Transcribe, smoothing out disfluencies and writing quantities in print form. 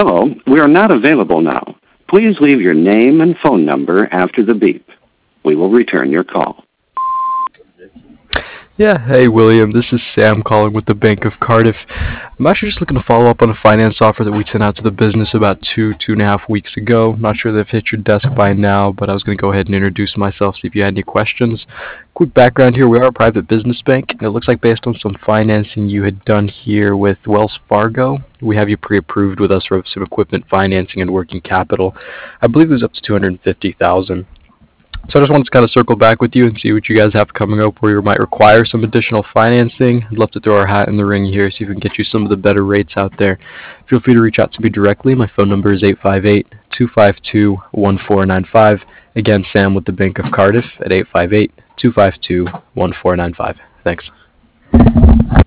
Hello, we are not available now. Please leave your name and phone number after the beep. We will return your call. Yeah, hey William, this is Sam calling with the Bank of Cardiff. I'm actually just looking to follow up on a finance offer that we sent out to the business about 2.5 weeks ago. Not sure they've hit your desk by now, but I was going to go ahead and introduce myself, see if you had any questions. Quick background here, we are a private business bank, and it looks like based on some financing you had done here with Wells Fargo, we have you pre-approved with us for some equipment financing and working capital. I believe it was up to 250,000. So I just wanted to kind of circle back with you and see what you guys have coming up where you might require some additional financing. I'd love to throw our hat in the ring here, see if we can get you some of the better rates out there. Feel free to reach out to me directly. My phone number is 858-252-1495. Again, Sam with the Bank of Cardiff at 858-252-1495. Thanks.